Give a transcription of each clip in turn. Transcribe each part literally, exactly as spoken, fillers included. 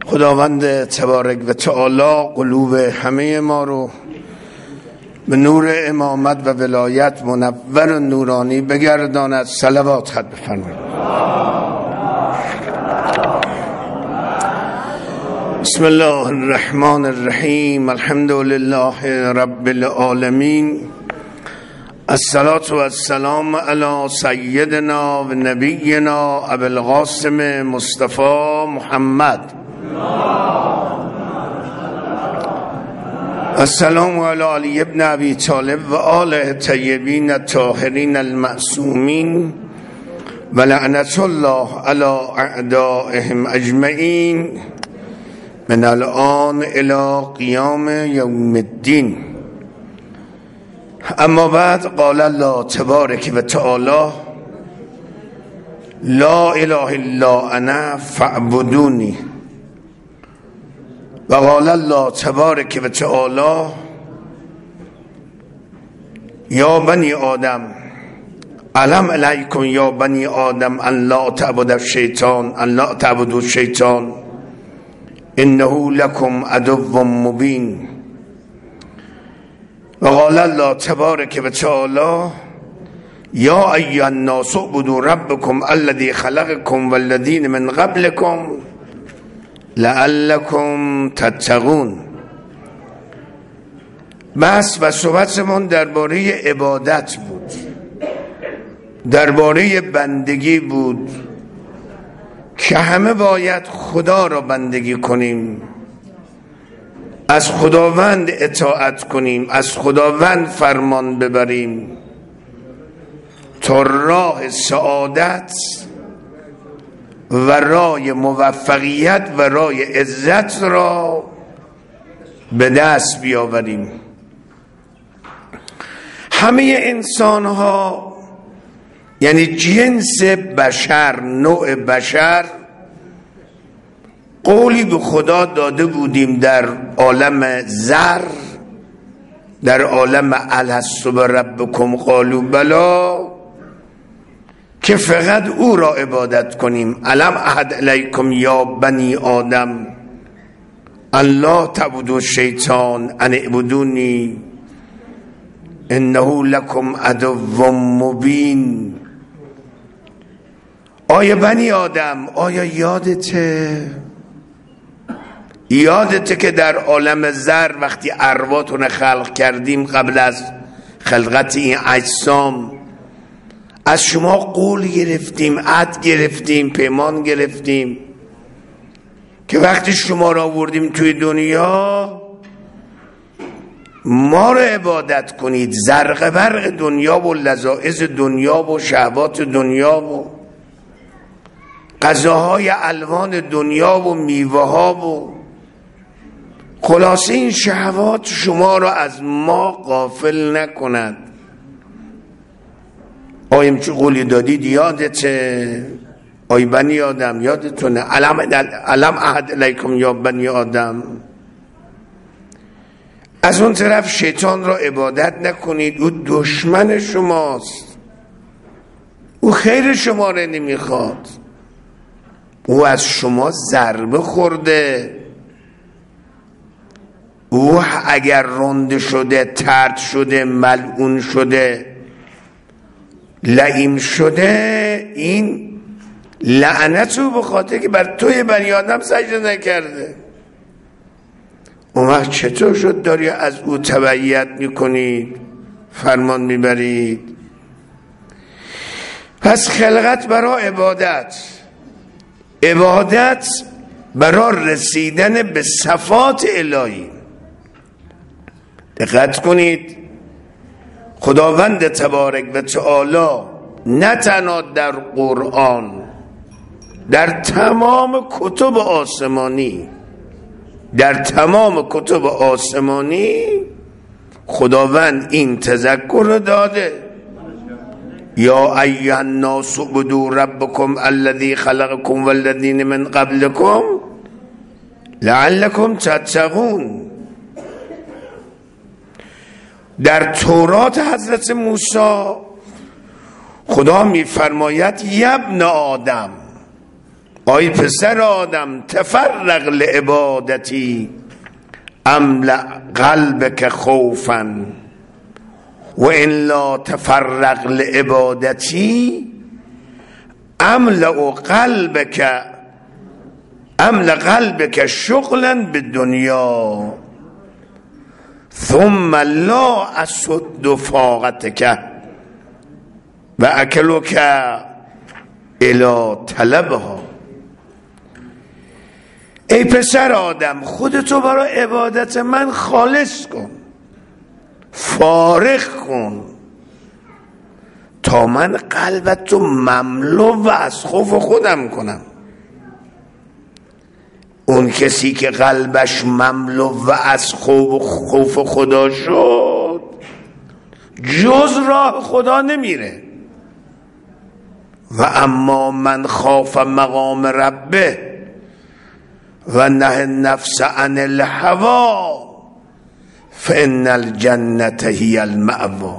خداوند تبارک و تعالی قلوب همه ما رو به نور امامت و ولایت منور و نورانی بگرداند. صلوات خط بفرمایید. بسم الله الرحمن الرحیم. الحمد لله رب العالمین. الصلاة والسلام علی سیدنا و نبینا ابی القاسم مصطفی محمد. السلام علی علی ابن ابی طالب و آله طیبین الطاهرین المعصومین و لعنت الله علی اعدائهم اجمعین من الان الی قیام یوم الدین. اما بعد، قال الله تبارک و تعالی لا اله الا انا فاعبدونی. و قال الله تبارک و تعالی یا بنی آدم علم علیکم یا بنی آدم ان لا تعبدوا الشیطان ان لا تعبدوا الشیطان انه لکم عدو مبین. و قال الله تبارک و تعالی یا ایها الناس اعبدوا ربکم الذی خلقکم والذین من قبلکم لعلکم تتقون. بس و صحبتمون درباره عبادت بود، درباره بندگی بود که همه باید خدا را بندگی کنیم، از خداوند اطاعت کنیم، از خداوند فرمان ببریم تا راه سعادت و راه موفقیت و راه عزت را به دست بیاوریم. همه انسان ها، یعنی جنس بشر، نوع بشر، قولی به خدا داده بودیم در عالم زر، در عالم الست بربکم قالوا بلی، که فقط او را عبادت کنیم. الم اعهد الیکم یا بنی آدم ان لا تعبدوا الشیطان ان اعبدونی انه لکم عدو مبین. آیا بنی آدم، آیا یادته یادته که در عالم زر وقتی ارواحتون خلق کردیم، قبل از خلقت این اجسام، از شما قول گرفتیم، عهد گرفتیم، پیمان گرفتیم که وقتی شما را آوردیم توی دنیا ما را عبادت کنید. زرق برق دنیا و لذائذ دنیا و شهوات دنیا و غذاهای الوان دنیا و میوه ها و خلاصه این شهوات شما را از ما غافل نکند. آیم چه قولی دادید یادته؟ آی بنی آدم یادتونه؟ علم علم احد علیکم یا بنی آدم. از اون طرف شیطان را عبادت نکنید، او دشمن شماست، او خیر شما را نمیخواد، او از شما ضربه خورده، او اگر رنده شده، طرد شده، ملعون شده، لعیم شده، این لعنتو به خاطر که بر توی بنی آدم سجده نکرده. اون وقت چطور شد داری از او تبعیت میکنید، فرمان میبرید؟ پس خلقت برای عبادت، عبادت برای رسیدن به صفات الهی. دقت کنید، خداوند تبارک و تعالی نه تنها در قرآن، در تمام کتب آسمانی، در تمام کتب آسمانی خداوند این تذکر رو داده: یا ایها الناس اعبدوا ربکم الذی خلقکم والذین من قبلکم لعلکم تتقون. در تورات حضرت موسی خدا میفرماید یا ابن آدم، آی پسر آدم تفرق لعبادتی املأ قلبک خوفا و ان لا تفرق لعبادتی املأ قلبک املأ قلبک شغلا بالدنیا ثم لا اسد فاقتک و اکلک الی طلبها. ای پسر آدم خودتو برای عبادت من خالص کن، فارغ کن تا من قلبتو مملو و از خوف خودم کنم. اون کسی که قلبش مملو و از خوف خدا شد جز راه خدا نمیره. و اما من خاف مقام ربه و نه النفس عن الهوا فان الجنة هی المأوا.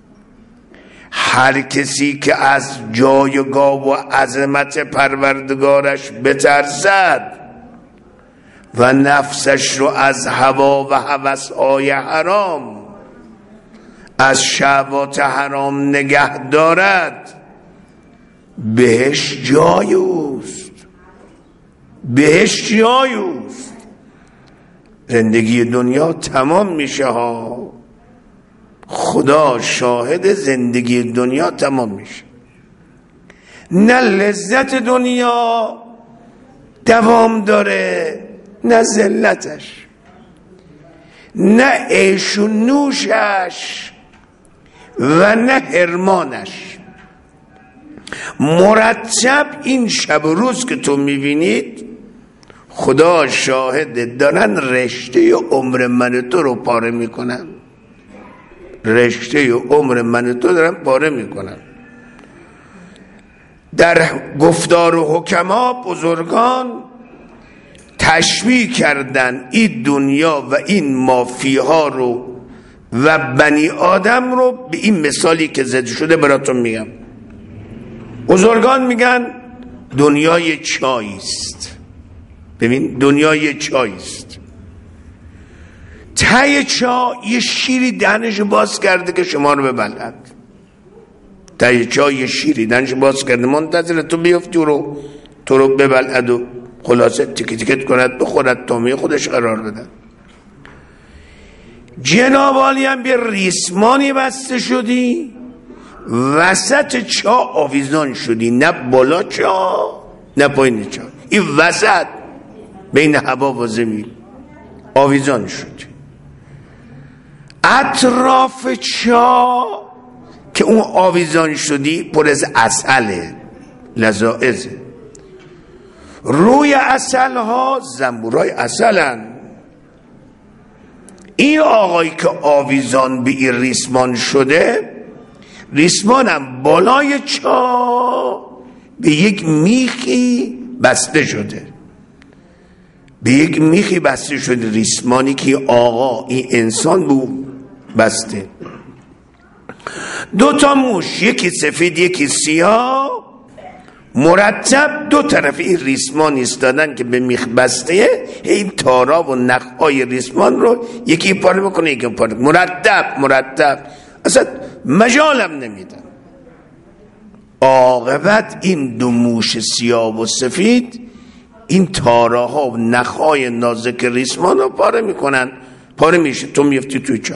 هر کسی که از جایگاه و عظمت پروردگارش بترسد و نفسش رو از هوا و هوس‌های حرام، از شهوات حرام نگه دارد، بهش جای اوست، بهش جای اوست. زندگی دنیا تمام میشه ها، خدا شاهد، زندگی دنیا تمام میشه. نه لذت دنیا دوام داره نه ذلتش، نه عیش و نوشش و نه حرمانش. مرتب این شب و روز که تو میبینید خدا شاهد دارن رشته عمر من تو رو پاره میکنن، رشته عمر من تو دارن پاره میکنن. در گفتار و حکما بزرگان تشبیه کردن این دنیا و این مافیها رو و بنی آدم رو به این مثالی که زده شده براتون میگم. بزرگان میگن دنیای چاییست. ببین دنیای چاییست، ته چا یه شیری دهنش باز کرده که شما رو ببلد. ته چا یه شیری دهنش باز کرده منتظر تو بیفتی و رو تو رو ببلد و خلاصه تیکه تیکت کند بخورد تومی خودش قرار بدن. جناب عالی هم به ریسمانی بسته شدی، وسط چا آویزان شدی، نه بالا چا نه پایین چا، این وسط بین هوا و زمین آویزان شدی. اطراف چا که اون آویزان شدی پر از عسله، لذائذه. روی عسل ها زنبورای عسلن. این آقایی که آویزان به این ریسمان شده، ریسمانم بالای چا به یک میخی بسته شده، به یک میخی بسته شده. ریسمانی که آقا این انسان بود بسته. دو تا موش، یکی سفید یکی سیاه، مرتب دو طرف این ریسمان ایستادن که به میخ بسته. این تارا و نخهای ریسمان رو یکی پاره بکنه یکی پاره، مرتب مرتب، اصلا مجالم نمیدن. عاقبت این دو موش سیاه و سفید این تاراها و نخهای نازک ریسمان رو پاره میکنن، پاره میشه، تو میفتی توی چا.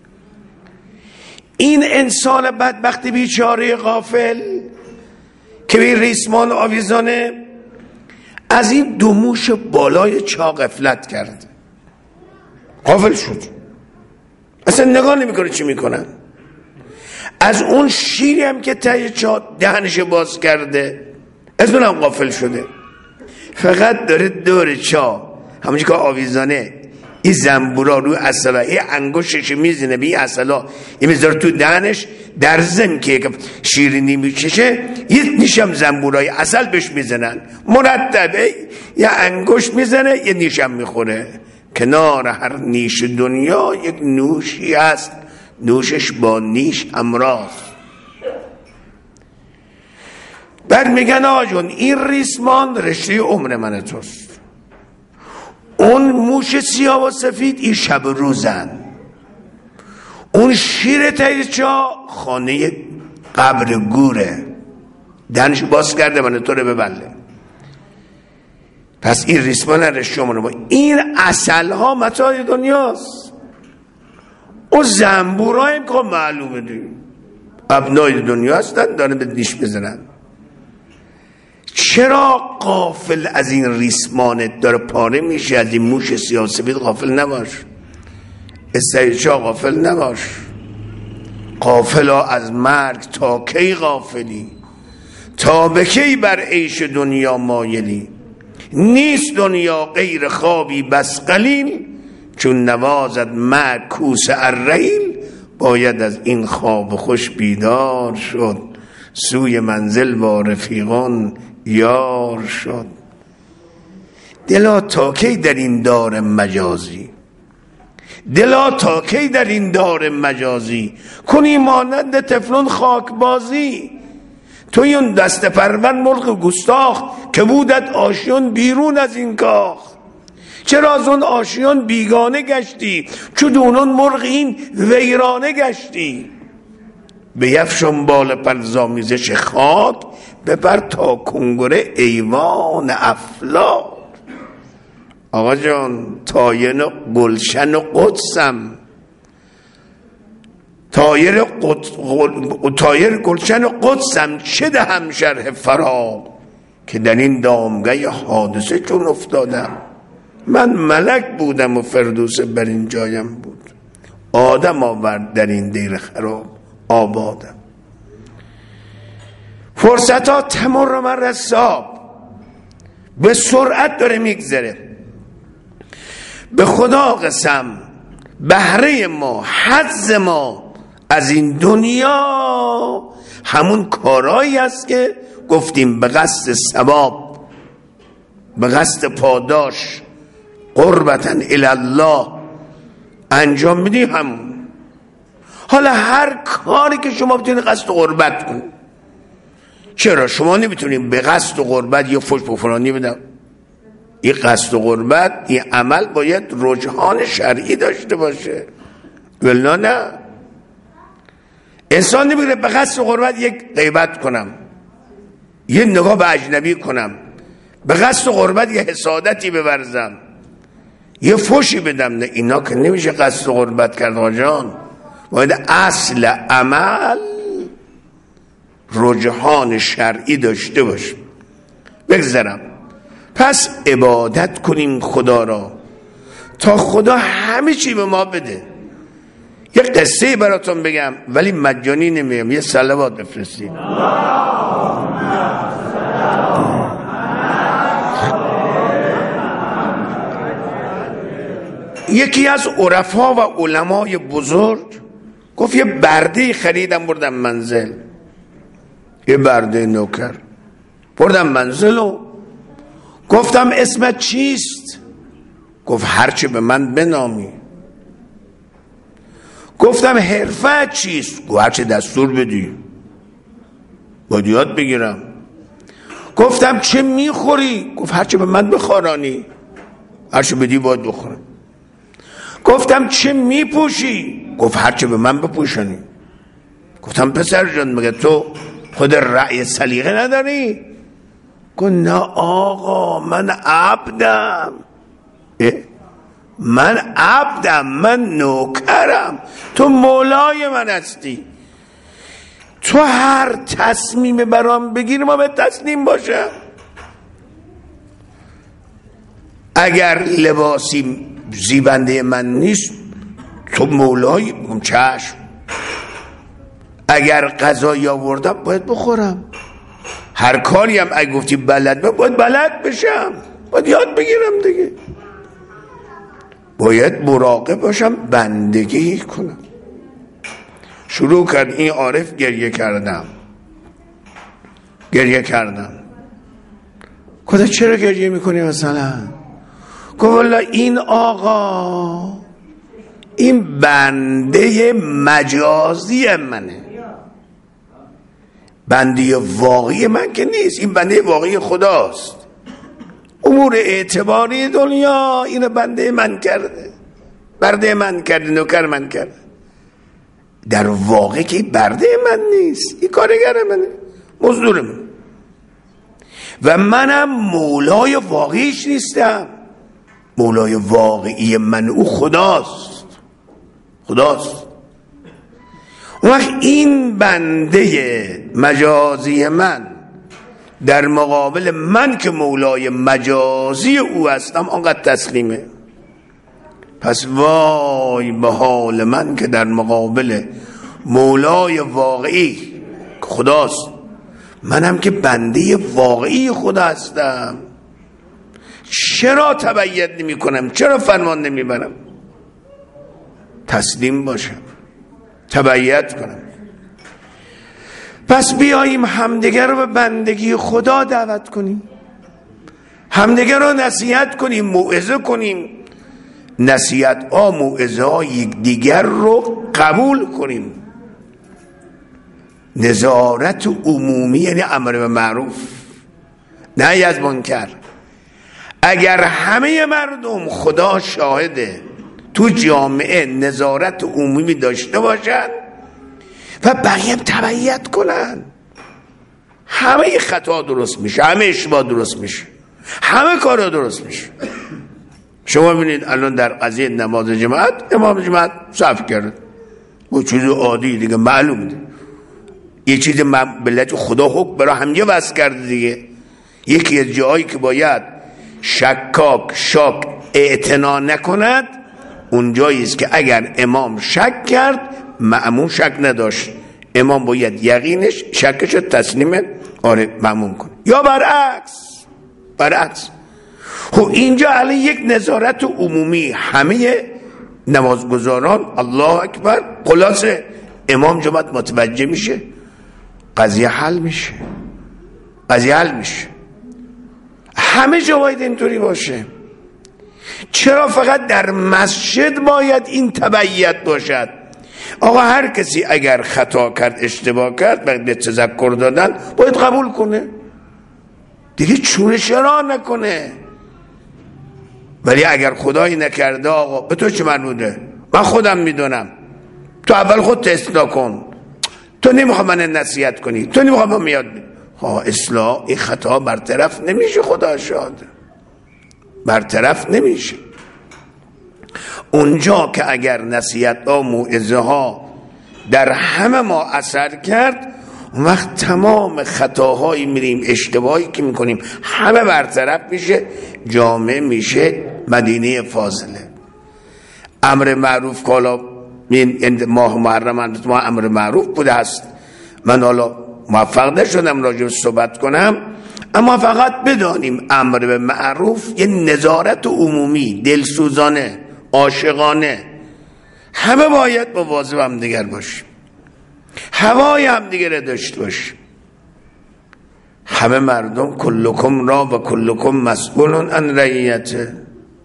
این انسان بدبخت بیچاره غافل که به ریسمان آویزانه از این دو موش بالای چا غفلت کرد، غافل شد، اصلا نگاه نمیکنه چی میکنن. از اون شیری هم که ته چا دهنش باز کرده از اونم غافل شده، فقط داره دور چا همونجا که آویزانه این زنبورا روی عسلا، این انگشتش میزنه به این عسلا، این میذاره تو دهنش، در ضمن که شیرینی میکشه یه نیشم زنبورای عسل بهش میزنن، مرتبه یه انگشت میزنه یه نیشم میخوره. کنار هر نیش دنیا یک نوشی هست، نوشش با نیش همراه. بعد میگن آقا جون این ریسمان رشته عمر من توست، اون موش سیاه و سفید این شب روزن، اون شیر تیرچا خانه قبر گوره، دنش باز کرده من تو رو ببله. پس این ریسمان رشته عمر ما. این اصل ها متاع دنیاست. اون زنبورا هم که معلومه دیم ابنای دنیا هستن دارن به دیش بزنن. چرا غافل از این ریسمانت داره پاره میشه؟ از این موش سیاه سفید غافل نباش، استیرچا غافل نباش. غافلا از مرگ تا کی غافلی؟ تا به کی بر عیش دنیا مایلی؟ نیست دنیا غیر خوابی بس قلیل، چون نوازد معکوس الرحیل. باید از این خواب خوش بیدار شد، سوی منزل با رفیقان یار شد. دلا تا کی در این دار مجازی، دلا تا کی در این دار مجازی، کنی مانند تفلون خاک بازی. توی اون دست پرون مرغ گستاخ، که بودت آشیان بیرون از این کاخ. چرا از اون آشیان بیگانه گشتی، چو دونان مرغ این ویرانه گشتی. بیفشان بال پرزامیزش خاک، ببر تا کنگره ایوان افلاک. آقا جان تایر گلشن و قدسم، تایر قد... تایر گلشن و قدسم، چه دهم شرح فراق. که در این دامگه حادثه چون افتادم، من ملک بودم و فردوس بر این جایم بود. آدم آورد در این دیر خراب آبادم. فرصت ها تمر من رساب، به سرعت داره میگذره. به خدا قسم بهره ما، حظ ما از این دنیا همون کارایی است که گفتیم به قصد ثواب، به قصد پاداش، قربتاً الی الله انجام میدیم. همون حالا هر کاری که شما بتونید قصد قربت کن. چرا شما نمیتونید به قصد قربت یا فوش به فلانی بدم؟ این قصد قربت، این عمل باید رجحان شرعی داشته باشه، ولی نه. انسان نمیگه به قصد قربت یک غیبت کنم، یه نگاه به اجنبی کنم، به قصد قربت یه حسادتی بورزم، یه فوشی بدم. نه، اینا که نمیشه قصد قربت کرد آجان. باید اصل عمل رجحان شرعی داشته باشه. بگذارم پس عبادت کنیم خدا را تا خدا همه چی به ما بده. یه قصه براتون بگم ولی مجانی نمیگم، یه صلوات بفرستید. یکی از عرفا و علمای بزرگ گفت یه برده خریدم بردم منزل، یه برده نوکر بردم منزل و گفتم اسمت چیست؟ گفت هرچی به من بنامی. گفتم حرفت چیست؟ گفت هرچی دستور بدی. باید یاد بگیرم. گفتم چه میخوری؟ گفت هرچی به من بخورانی، هرچی بدی باید بخورم. گفتم چه میپوشی؟ گفت هرچی به من بپوشانی. گفتم پسر جان مگه تو خود رأی سلیقه نداری؟ گفت نه آقا من عبدم. من عبدم، من نوکرم، تو مولای من هستی. تو هر تصمیم برام بگیر ما به تسلیم باشم. اگر لباسی زیبنده من نیست تو مولایی، بگم چشم. اگر غذایی آوردم باید بخورم. هر کاری هم اگه گفتی بلد باید بلد بشم، باید یاد بگیرم دیگه. باید مراقب باشم، بندگی کنم. شروع کرد این عارف گریه کردم گریه کردم گفت چرا گریه میکنی مثلا؟ گفت والا این آقا این بنده مجازی منه، بنده واقعی من که نیست، این بنده واقعی خداست. امور اعتباری دنیا اینو بنده من کرده، برده من کرده، نوکر من کرده. در واقع که برده من نیست، این کارگر منه، مزدور من، و منم مولای واقعیش نیستم. مولای واقعی من او خداست، خداست. اون وقت این بنده مجازی من در مقابل من که مولای مجازی او هستم آنقدر تسلیمه. پس وای به حال من که در مقابل مولای واقعی خداست، منم که بنده واقعی خدا هستم، چرا تبعیت نمی کنم؟ چرا فرمان نمی برم؟ تسلیم باشم، تبعیت کنم. پس بیاییم همدیگر رو به بندگی خدا دعوت کنیم، همدیگر رو نصیحت کنیم، موعظه کنیم. نصیحت ها، موعظه ها یک دیگر رو قبول کنیم. نظارت عمومی یعنی امر به معروف، نهی از منکر. اگر همه مردم، خدا شاهده، تو جامعه نظارت عمومی داشته باشن و بقیه تبعیت کنن، همه خطا درست میشه، همه اشتباه درست میشه، همه کارا درست میشه. شما ببینید الان در قضیه نماز جماعت، امام جماعت صف کرد، و چیز عادی دیگه، معلوم ده. یه چیز ملت خدا حکم برای همه وضع کرده دیگه. یکی از جایی که باید شکاک شاک اعتنا نکند اون جایی است که اگر امام شک کرد مأموم شک نداشت، امام باید یقینش شکش تسلیم آره مأموم کنه، یا برعکس برعکس. خب اینجا علی یک نظارت عمومی، همه نمازگزاران الله اکبر، خلاصه امام جماعت متوجه میشه، قضیه حل میشه، قضیه حل میشه. همه جا باید اینطوری باشه. چرا فقط در مسجد باید این تبعیت باشد؟ آقا هر کسی اگر خطا کرد، اشتباه کرد، باید به تذکر دادن باید قبول کنه دیگه، چونه چرا نکنه. ولی اگر خدایی نکرده آقا به تو چه مربوطه، من خودم میدونم، تو اول خود اصلاح کن، تو نمیخوام من نصیحت کنی، تو نمیخوام من میاد ها اصلاح، این خطا برطرف نمیشه، خدا شاهد برطرف نمیشه. اونجا که اگر نصیحت ها، موعظه ها در همه ما اثر کرد، اون وقت تمام خطاهایی میریم، اشتباهی که میکنیم همه برطرف میشه، جامعه میشه مدینه فاضله. امر معروف کالا این ماه محرم ما امر معروف بوده است. من حالا موفق نشدم راجع به صحبت کنم، اما فقط بدانیم امر به معروف یه نظارت عمومی، دلسوزانه، عاشقانه. همه باید مواظب هم دیگر باشیم، هوای هم دیگر داشته باشیم. همه مردم کلکم را و کلکم مسئول عن رعیته،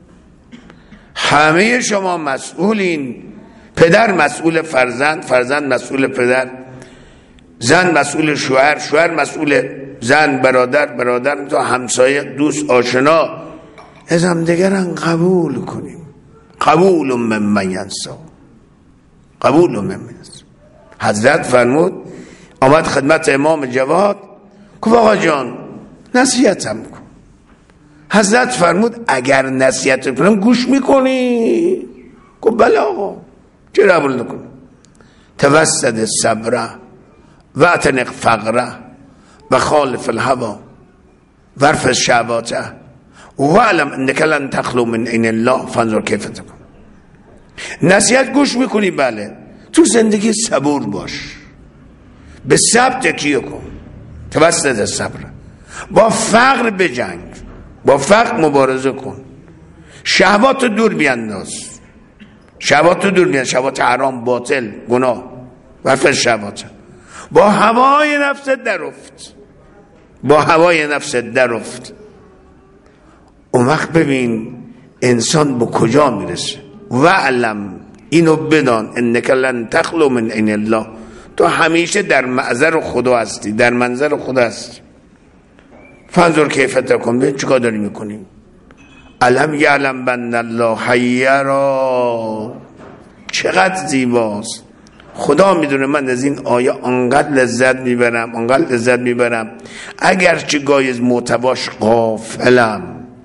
همه شما مسئولین. پدر مسئول فرزند، فرزند مسئول پدر، زن مسئول شوهر، شوهر مسئول زن، برادر برادر، تا همسایه، دوست، آشنا. از هم دیگران قبول کنیم. قبول من من ینسا، قبول من من ینسا. حضرت فرمود، آمد خدمت امام جواد، گفت آقا جان نصیحتم کن. حضرت فرمود اگر نصیحت کنم گوش میکنی؟ گفت بله آقا، چرا قبول نکنم؟ توسد صبره و اعتنق فقره و خالف الهوا ورف شعباته و علم انک لن تخلو من عین الله فانظر کیف تکون. نصیحت گوش میکنی؟ بله. تو زندگی صبور باش، به صبر تکیه کن، توسط صبر، با فقر بجنگ، با فقر مبارزه کن، شهوات دور بیانداز، شهوات دور بیانداز، شهوات حرام، باطل، گناه، ورف شهوات. با هوای نفست در افت، با هوای نفست در افت. اون وقت ببین انسان به کجا میرسه. و علم، اینو بدان، انک لن تخلو من عین الله، تو همیشه در معذر خدا هستی، در منظر خدا هستی. فانظر کیف تکون، ببین چیکار داری میکنیم. الم یعلم بان الله یرا، چقدر زیباست. خدا میدونه من از این آیه انقدر لذت میبرم، انقدر لذت میبرم، اگرچه گاهی از محتواش غافلم.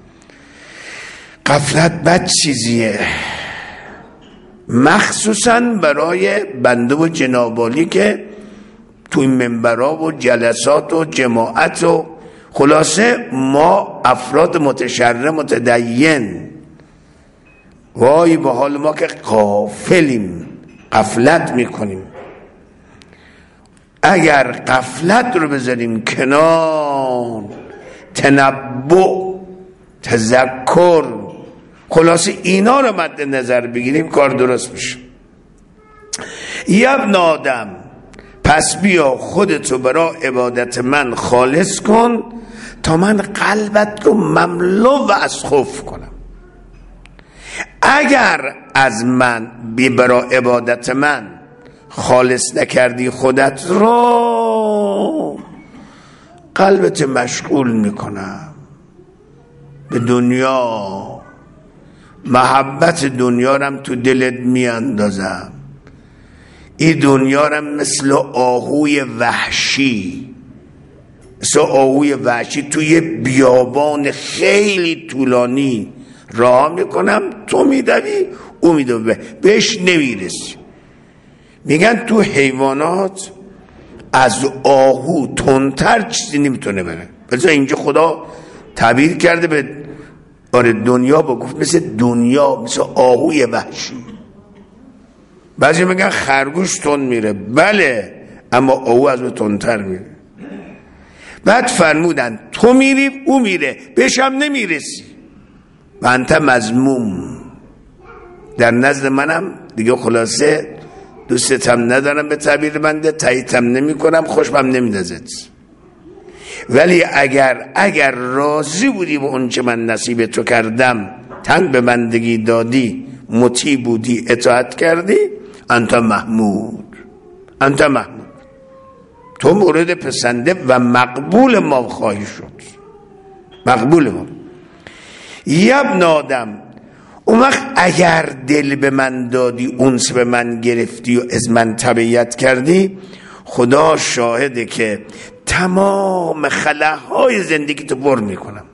غفلت بد چیزیه، مخصوصا برای بنده و جنابالی که توی منبرها و جلسات و جماعت و خلاصه ما افراد متشرع متدین، وای به حال ما که غافلیم، غفلت میکنیم. اگر غفلت رو بذاریم کنار، تنبؤ، تذکر، خلاصه اینا رو مد نظر بگیریم، کار درست میشه. ابن آدم، پس بیا خودتو برای عبادت من خالص کن تا من قلبت رو مملو و از خوف کنم. اگر از من بی برای عبادت من خالص نکردی خودت رو، قلبت مشغول میکنم به دنیا، محبت دنیا رم تو دلت میاندازم. این دنیا رم مثل آهوی وحشی، مثل آهوی وحشی توی بیابان خیلی طولانی راه میکنم، تو میدوی او میدوی، بهش نمیرسی. میگن تو حیوانات از آهو تندتر چیزی نمیتونه بره. بذار اینجا خدا تعبیر کرده به آره دنیا، با گفت مثل دنیا، مثل آهوی وحشی. بعضی میگن خرگوش تند میره، بله، اما آهو از او تندتر میره. بعد فرمودن تو میری او میره، بهش هم نمیرسی و انت مذموم. در نزد منم دیگه خلاصه دوستتم ندارم، به تعبیر بنده تاییدم نمی کنم، خوشم نمیدازد. ولی اگر اگر راضی بودی به اون چه من نصیب تو کردم، تن به بندگی دادی، مطیع بودی، اطاعت کردی، انت محمود، انت محمود، تو مورد پسنده و مقبول ما خواهی شد، مقبول ما. ابن آدم، اون وقت اگر دل به من دادی، اونس به من گرفتی و از من تبعیت کردی، خدا شاهده که تمام خلاهای زندگی تو پر میکنم،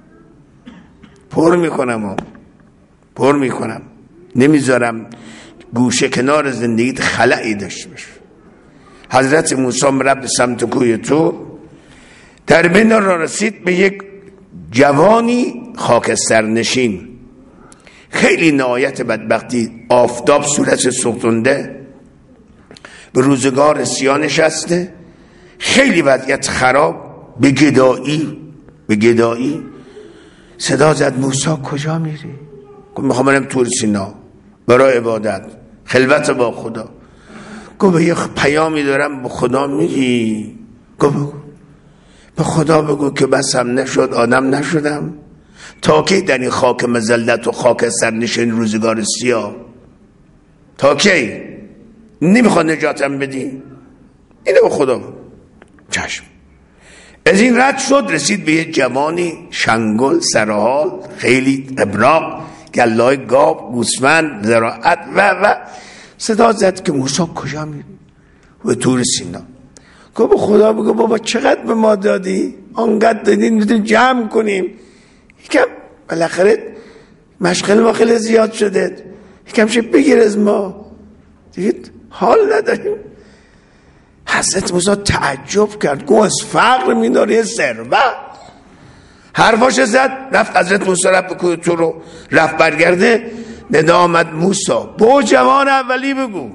پر میکنم و پر میکنم، نمیذارم گوشه کنار زندگیت خلایی داشته باشه. حضرت موسی رفت سمت کوی تو، در بین را رسید به یک جوانی خاکستر نشین، خیلی نهایت بدبختی، آفتاب صورت سوخته، به روزگار سیاه نشسته، خیلی وضعیت خراب، به گدایی به گدایی صدا زد موسی کجا میری؟ گفت میخوام برم طور سینا برای عبادت، خلوت با خدا. گفت به یه پیامی دارم به خدا میگی؟ گفت بگو. به خدا بگو که بسم نشد آدم نشدم، تا کی در این خاک مذلت و خاک سرنشین روزگار سیاه، تا کی؟ نمیخواد نجاتم بدی؟ اینو به خدا بگو. چشم. از این رد شد، رسید به یه جوانی شنگل سرحال، خیلی ابراق، گلای گاب، گوسفند، زراعت و و صدا زد که موسی کجا میری؟ و طور سینا. گفت به خدا بگو بابا چقدر به ما دادی، آنقدر دادی میتونیم جمع کنیم، یکم بالاخره مشغل ما خیلی زیاد شده، یکم شه بگیر از ما دیگه، حال نداریم. حضرت موسی تعجب کرد، گفت از فقر میداری ثروت؟ حرفاش زد، رفت. حضرت موسی رفت به کوه طور رو رفت، برگرده ندا آمد موسی با جوان اولی بگو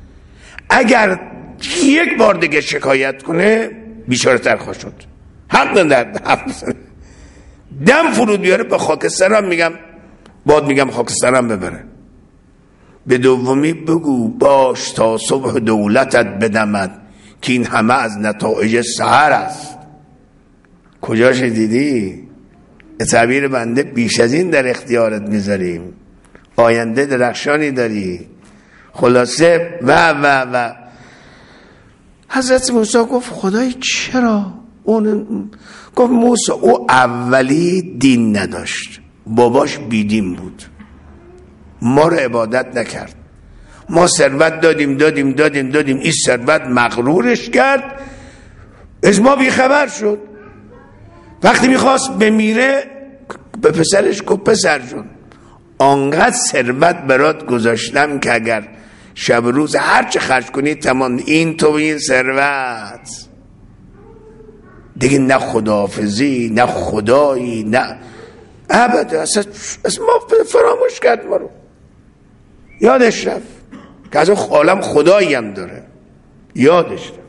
اگر یک بار دیگه شکایت کنه بیچاره تر خواهد شد، حق ندارد، دم فرود بیاره به خاکسترم، میگم باد میگم خاکسترم ببره. به دومی بگو باش تا صبح دولتت بدمد که این همه از نتایج سحر است. کجاش دیدی؟ تعبیر بنده بیش از این در اختیارت میذاریم، آینده درخشانی داری. خلاصه و و و حضرت موسی گفت خدای چرا؟ اون گفت موسی او اولی دین نداشت، باباش بیدین بود، ما رو عبادت نکرد، ما ثروت دادیم دادیم دادیم دادیم این ثروت مغرورش کرد، از ما بیخبر شد. وقتی میخواست بمیره به پسرش گفت پسر جون آنقدر ثروت برات گذاشتم که اگر شب روز هر چه خرج کنی تمام، این تو این ثروت دیگه نه خداحافظی نه خدایی نه ابدا، اصلا ما فراموش کرد، ما رو یادش رفت که از اون عالم خدایی هم داره، یادش رفت.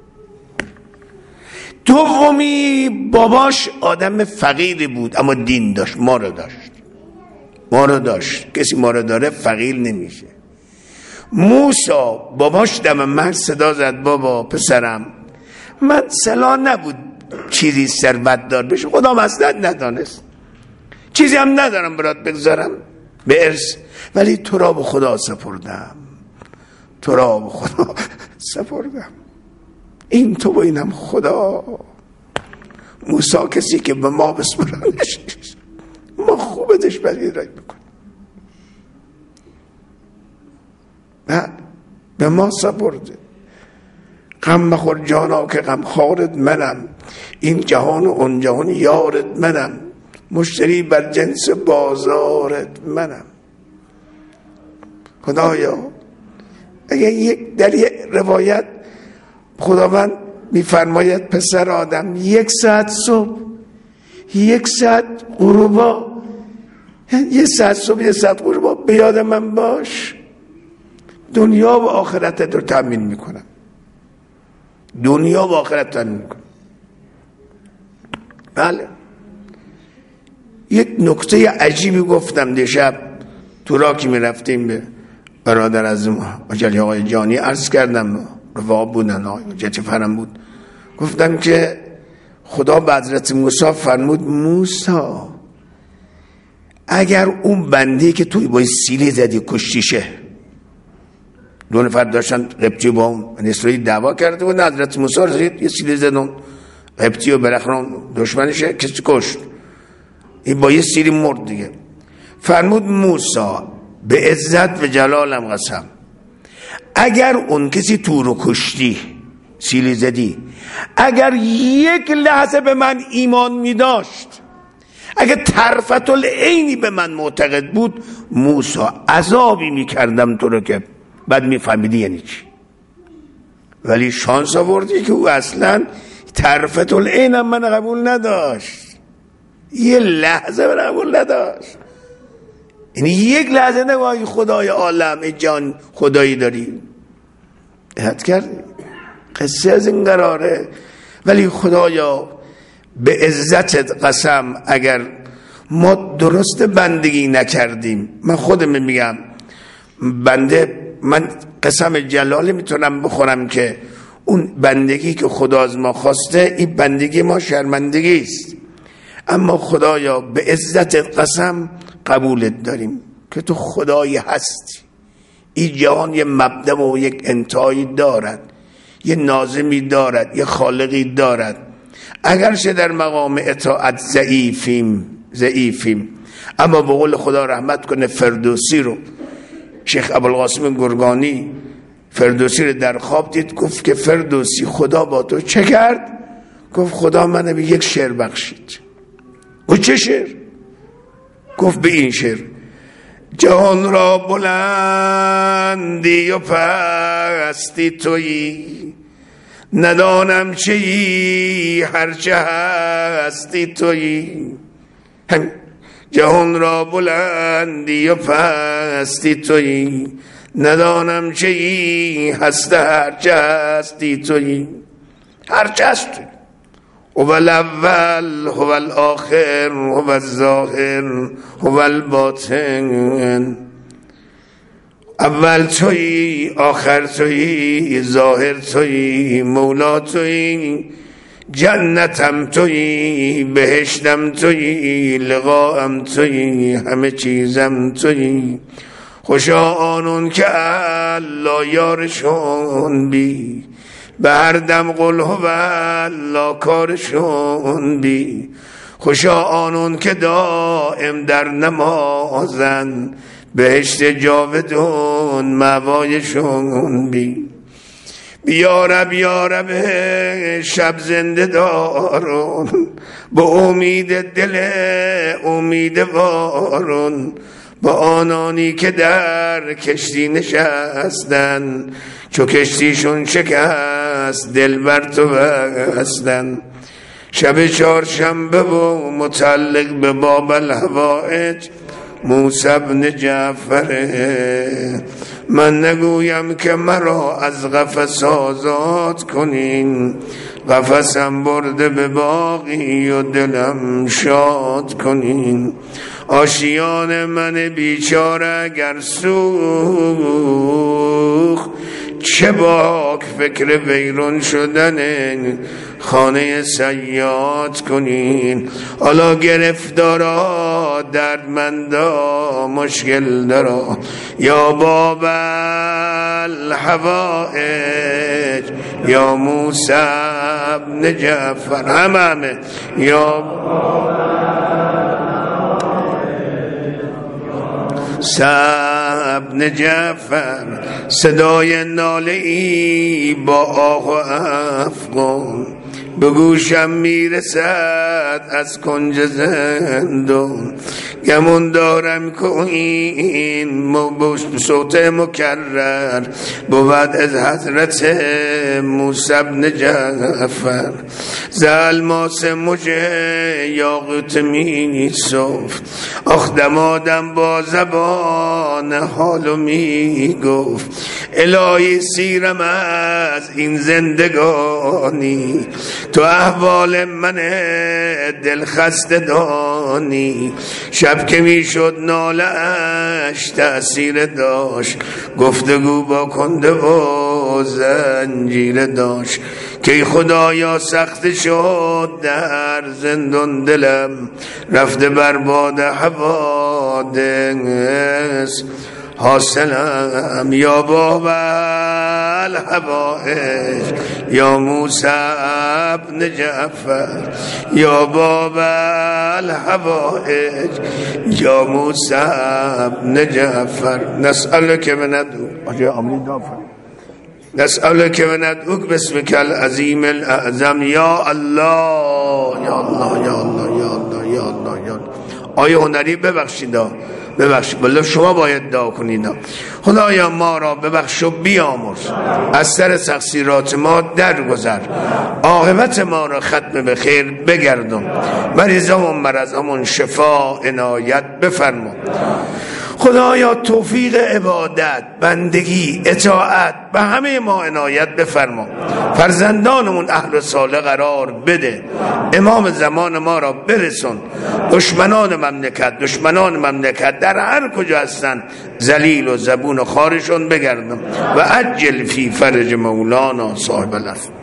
دومی باباش آدم فقیری بود اما دین داشت، ما رو داشت، ما رو داشت، کسی ما رو داره فقیر نمیشه. موسی باباش دم من صدا زد بابا پسرم من صلاح نبود چیزی ثروت دار بشه، خدا اصلا ندانست، چیزی هم ندارم برات بگذارم به ارث، ولی تو را به خدا سپردم، تو را به خدا سپردم، این تو و اینم خدا. موسی کسی که به ما بسپرانش ما خوبتش بدید رای بکن، نه به ما سپرده. غم مخور جانا که غم خارت منم، این جهان و اون جهان یارت منم، مشتری بر جنس بازارت منم. خدایا اگه یک در یک روایت خداوند میفرماید پسر آدم یک ساعت صبح یک ساعت غروبا، یک ساعت صبح یک ساعت غروبا به یاد من باش، دنیا و آخرتت رو تامین میکنم، دنیا و آخرت تامین میکنم. بله یک نکته عجیبی گفتم دیشب تو راکی میرفتیم به برادر از آجلی آقای جانی عرض کردم، رفاق بودن آقای جتی فرم بود، گفتم که خدا به حضرت موسی فرمود موسی اگر اون بندی که توی با سیلی زدی کشتیشه، دو نفر داشتن قبطی با اون اسرائیل دعوا کرده بود، حضرت موسی رسید یه سیلی زدن قبطی و برخران دشمنشه کسی کشت، این با یه سیلی مرد دیگه. فرمود موسی به عزت و جلالم قسم اگر اون کسی تو رو کشتی سیلی زدی اگر یک لحظه به من ایمان می داشت، اگر طرفت العینی به من معتقد بود، موسی عذابی می کردم تو رو که بعد می فهمیدی یعنی چی. ولی شانس آوردی که او اصلا طرفت العینم من قبول نداشت، یه لحظه من قبول نداشت، یعنی یک لحظه نگاهی خدای عالم جان خدایی داری دهت کردی، قصه از این قراره. ولی خدایا به عزتت قسم اگر ما درست بندگی نکردیم، من خودم میگم بنده، من قسم جلالی میتونم بخورم که اون بندگی که خدا از ما خواسته این بندگی ما شرمندگی است، اما خدایا به عزتت قسم قبولت داریم که تو خدایی هستی، این جهان یه مبدأ و یک انتهایی دارد، یه ناظمی دارد، یه خالقی دارد. اگرچه در مقام اطاعت ضعیفیم ضعیفیم اما به قول خدا رحمت کنه فردوسی رو، شیخ ابوالقاسم گرگانی فردوسی رو در خواب دید، گفت که فردوسی خدا با تو چه کرد؟ گفت خدا منو به یک شعر بخشید. و چه شعر؟ گفت به این شعر: جهان را بلندی و پستی تویی، ندانم چیی هرچه هستی تویی. همین جهان را بلندی و پستی تویی، ندانم چیی هست هرچه هستی تویی. هرچه هست تویی. هو الاول هو الاخر هو الظاهر هو الباطن. اول تویی، آخر تویی، ظاهر تویی، مولا تویی، جنتم تویی، بهشتم تویی، لقاءم تویی، همه چیزم تویی. خوشا آنون که الله یارشون بی، به هر دم قل هوالله کارشون بی. خوشا آنون که دائم در نمازن، بهشت جاودون موایشون بی. بیارب یارب شب زنده دارون، با امید دل امید وارون، با آنانی که در کشتی نشستن، چو کشتیشون شکست دل بر تو بستن. شب چهارشنبه و متعلق به باب الحوائج موسی بن جعفره. من نگویم که مرا از قفس آزاد کنین، قفسم برده به باغی و دلم شاد کنین. آشیان من بیچاره اگر سوخت، چه باک فکر ویرون شدن خانه صیاد کنین. حالا گرفتارا دردمندا مشکل دارا، یا باب الحوائج یا موسی بن جعفر، همه همه یا ابن جعفر. صدای ناله ای با آه و افغان به گوشم میرسد از کنج زندان. گمون دارم که این صوت مکرر بود از حضرت موسی بن جعفر. زالماس مجه یاقوت می صفت، آخ دمادم با زبان حالو می گفت. الهی سیرم از این زندگانی، تو احوال من دل خسته دانی. شب که می شد ناله اش تأثیر داشت، گفتگو با کنده و زنجیر داشت. که خدایا سخت شد در زندان دلم، رفته برباد حوادث حاصلم. یا باب الحوائج یا موسی بن جعفر، یا باب الحوائج یا موسی بن جعفر. نسألك وندعوك نسألك وندعوك باسمك العظیم الاعظم. یا الله یا الله یا الله یا الله یا الله یا الله. آیه هنری ببخشید ببخشید، بله شما باید دعا کنید. خدایا ما را ببخش و بیامرز، از سر تقصیرات ما درگذر، عاقبت ما را ختم به خیر بگردون، مریضامون مرضامون شفا عنایت بفرما. خدایا توفیق عبادت، بندگی، اطاعت به همه ما عنایت بفرما. فرزندانمون اهل صالح قرار بده، امام زمان ما را برسون. دشمنان مملکت دشمنان مملکت در هر کجا هستند ذلیل و زبون و خارشون بگردن. و عجل فی فرج مولانا صاحب العصر.